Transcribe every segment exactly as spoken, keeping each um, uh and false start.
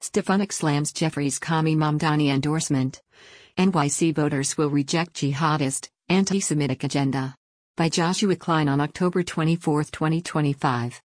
Stefanik slams Jeffries' Kami Mamdani endorsement. N Y C voters will reject jihadist, anti-Semitic agenda. By Joshua Klein on October twenty-fourth, twenty twenty-five.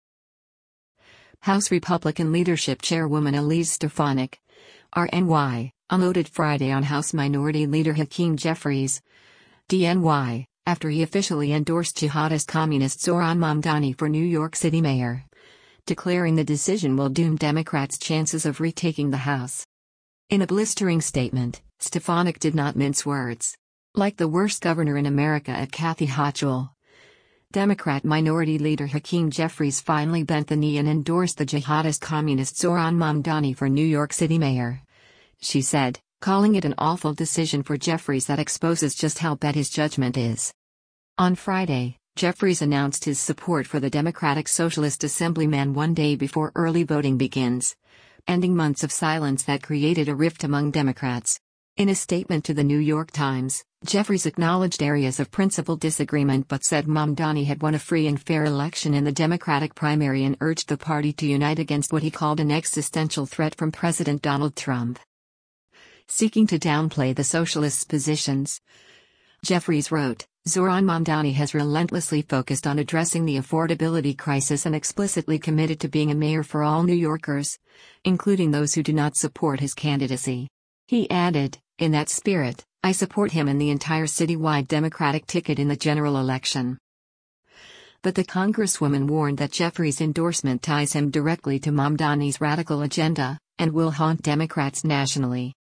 House Republican Leadership Chairwoman Elise Stefanik, R N Y, unloaded Friday on House Minority Leader Hakeem Jeffries, D N Y, after he officially endorsed jihadist communist Zohran Mamdani for New York City mayor, declaring the decision will doom Democrats' chances of retaking the House. In a blistering statement, Stefanik did not mince words. Like the worst governor in America at Kathy Hochul, Democrat Minority Leader Hakeem Jeffries finally bent the knee and endorsed the jihadist communist Zohran Mamdani for New York City mayor, she said, calling it an awful decision for Jeffries that exposes just how bad his judgment is. On Friday, Jeffries announced his support for the Democratic Socialist Assemblyman one day before early voting begins, ending months of silence that created a rift among Democrats. In a statement to the New York Times, Jeffries acknowledged areas of principal disagreement but said Mamdani had won a free and fair election in the Democratic primary and urged the party to unite against what he called an existential threat from President Donald Trump. Seeking to downplay the socialists' positions, Jeffries wrote, Zohran Mamdani has relentlessly focused on addressing the affordability crisis and explicitly committed to being a mayor for all New Yorkers, including those who do not support his candidacy. He added, in that spirit, I support him and the entire citywide Democratic ticket in the general election. But the Congresswoman warned that Jeffries' endorsement ties him directly to Mamdani's radical agenda, and will haunt Democrats nationally.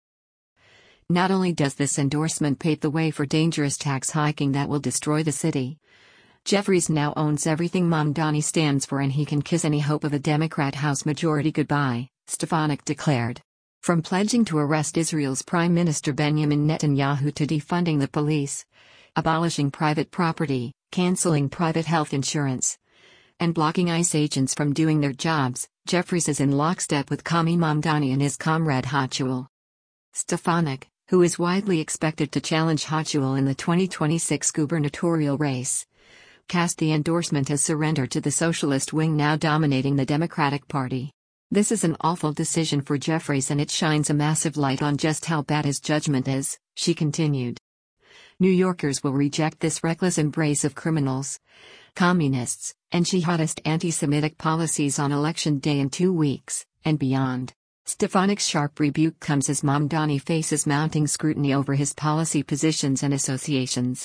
Not only does this endorsement pave the way for dangerous tax hiking that will destroy the city, Jeffries now owns everything Mamdani stands for and he can kiss any hope of a Democrat House majority goodbye, Stefanik declared. From pledging to arrest Israel's Prime Minister Benjamin Netanyahu to defunding the police, abolishing private property, canceling private health insurance, and blocking ICE agents from doing their jobs, Jeffries is in lockstep with Kami Mamdani and his comrade Hochul. Stefanik, who is widely expected to challenge Hochul in the twenty twenty-six gubernatorial race, cast the endorsement as surrender to the socialist wing now dominating the Democratic Party. This is an awful decision for Jeffries and it shines a massive light on just how bad his judgment is, she continued. New Yorkers will reject this reckless embrace of criminals, communists, and jihadist anti-Semitic policies on election day in two weeks, and beyond. Stefanik's sharp rebuke comes as Mamdani faces mounting scrutiny over his policy positions and associations.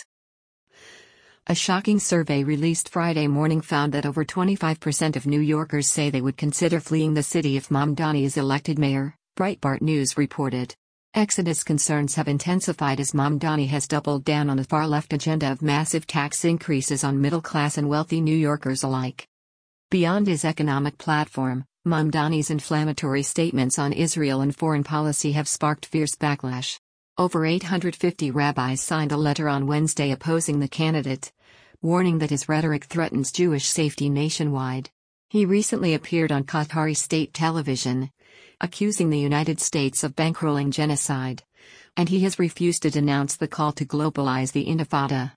A shocking survey released Friday morning found that over twenty-five percent of New Yorkers say they would consider fleeing the city if Mamdani is elected mayor, Breitbart News reported. Exodus concerns have intensified as Mamdani has doubled down on a far-left agenda of massive tax increases on middle-class and wealthy New Yorkers alike. Beyond his economic platform, Mamdani's inflammatory statements on Israel and foreign policy have sparked fierce backlash. Over eight hundred fifty rabbis signed a letter on Wednesday opposing the candidate, warning that his rhetoric threatens Jewish safety nationwide. He recently appeared on Qatari state television, accusing the United States of bankrolling genocide, and he has refused to denounce the call to globalize the Intifada.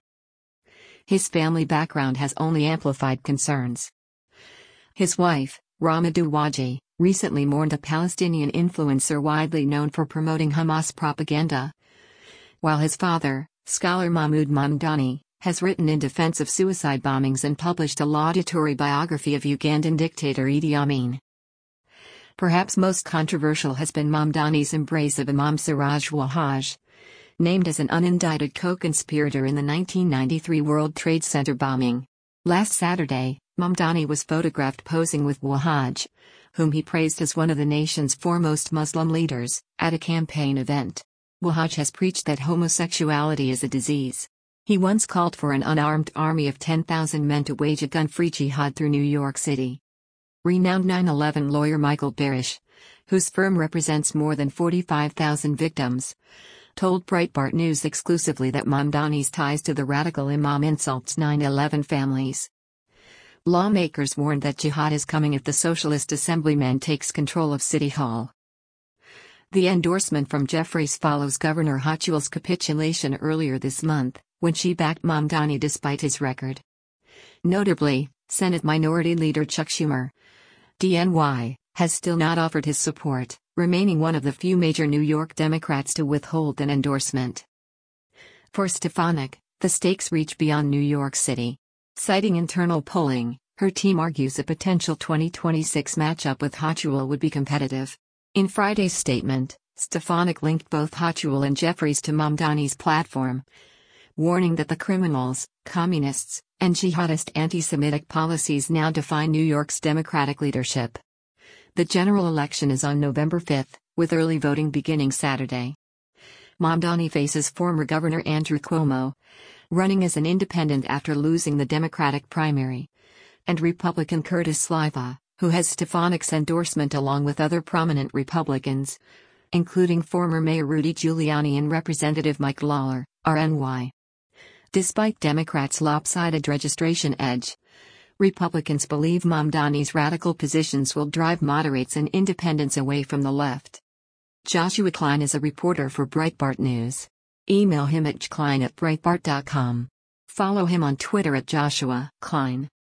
His family background has only amplified concerns. His wife, Rama Douaji, recently mourned a Palestinian influencer widely known for promoting Hamas propaganda, while his father, scholar Mahmoud Mamdani, has written in defense of suicide bombings and published a laudatory biography of Ugandan dictator Idi Amin. Perhaps most controversial has been Mamdani's embrace of Imam Siraj Wahhaj, named as an unindicted co-conspirator in the nineteen ninety-three World Trade Center bombing. Last Saturday, Mamdani was photographed posing with Wahhaj, whom he praised as one of the nation's foremost Muslim leaders, at a campaign event. Wahhaj has preached that homosexuality is a disease. He once called for an unarmed army of ten thousand men to wage a gun-free jihad through New York City. Renowned nine eleven lawyer Michael Barish, whose firm represents more than forty-five thousand victims, told Breitbart News exclusively that Mamdani's ties to the radical imam insults nine eleven families. Lawmakers warned that jihad is coming if the socialist assemblyman takes control of City Hall. The endorsement from Jeffries follows Governor Hochul's capitulation earlier this month, when she backed Mamdani despite his record. Notably, Senate Minority Leader Chuck Schumer, D N Y, has still not offered his support, remaining one of the few major New York Democrats to withhold an endorsement. For Stefanik, the stakes reach beyond New York City. Citing internal polling, her team argues a potential twenty twenty-six matchup with Hochul would be competitive. In Friday's statement, Stefanik linked both Hochul and Jeffries to Mamdani's platform, warning that the criminals, communists, and jihadist anti-Semitic policies now define New York's Democratic leadership. The general election is on November fifth, with early voting beginning Saturday. Mamdani faces former Governor Andrew Cuomo, running as an independent after losing the Democratic primary, and Republican Curtis Sliwa, who has Stefanik's endorsement along with other prominent Republicans, including former Mayor Rudy Giuliani and Representative Mike Lawler, R N Y. Despite Democrats' lopsided registration edge, Republicans believe Mamdani's radical positions will drive moderates and independents away from the left. Joshua Klein is a reporter for Breitbart News. Email him at klein at breitbart dot com. Follow him on Twitter at Joshua Klein.